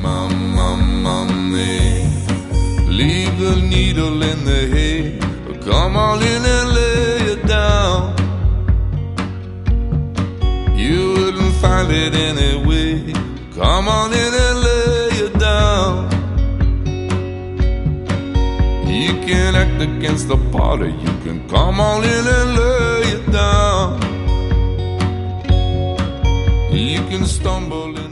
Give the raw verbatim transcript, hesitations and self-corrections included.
mum, mum, mummy. Leave the needle in the hay. Come on in and lay it down. You wouldn't find it anyway. Come on in and lay it down. You can act against the party. You can come on in and lay it down. You can stumble in